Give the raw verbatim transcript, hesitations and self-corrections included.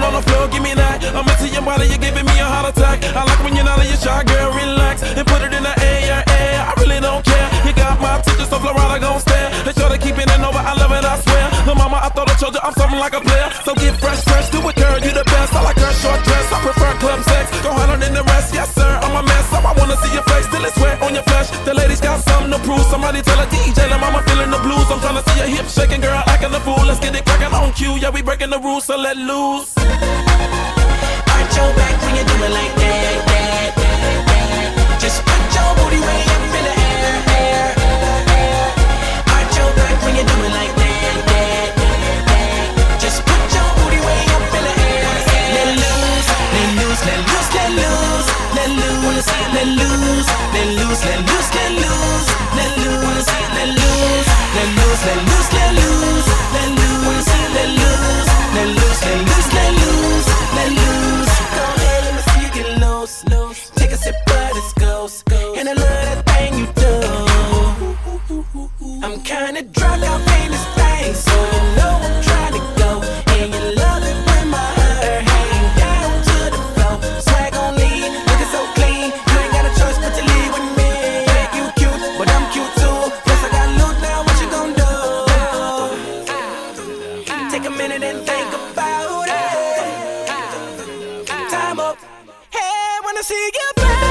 on the floor, give me that. I'm into your body, you're giving me a heart attack. I like when you're not in your shy, girl, relax and put it in the air, air. I really don't care. You got my attention, so Florida gon' stare. They sure to keep it in over, I love it, I swear. The mama, I thought I told you I'm something like a player. So get fresh, fresh, do it, girl, you the best. I like her short dress, I prefer club sex. Go harder than the rest, yes sir, I'm a mess. So I wanna see your face till it's wet on your flesh. The ladies got something to prove. Somebody tell a D J, the mama feeling the blues. I'm tryna see your hips shaking, girl, acting the fool. Let's get it crackin' on cue, yeah, we breaking the rules, so let loose. Arch your back when you do it like that, that, that, that. Just put your booty way up in the air, air, air. Arch your back when you do it like that, that, that, that. Just put your booty way up in the air. Let loose, let loose, let loose, let loose, let loose, let loose, let loose, let loose, let loose, let loose, let loose, let loose, let loose, let loose, let loose, let loose, let loose, let loose, let loose, let loose. Go ahead, let me see you get loose, loose. Take a sip of this ghost, and I love that thing you do. I'm kinda drunk off in this thing, so you know I'm trying to go. And you love it when my hair hang down to the floor. Swag on lean, looking so clean. You ain't got a choice but to leave with me. Think you cute, but I'm cute too. Plus I got loot now, what you gon' do? Take a minute and think about it. Time up. Hey, wanna see you back.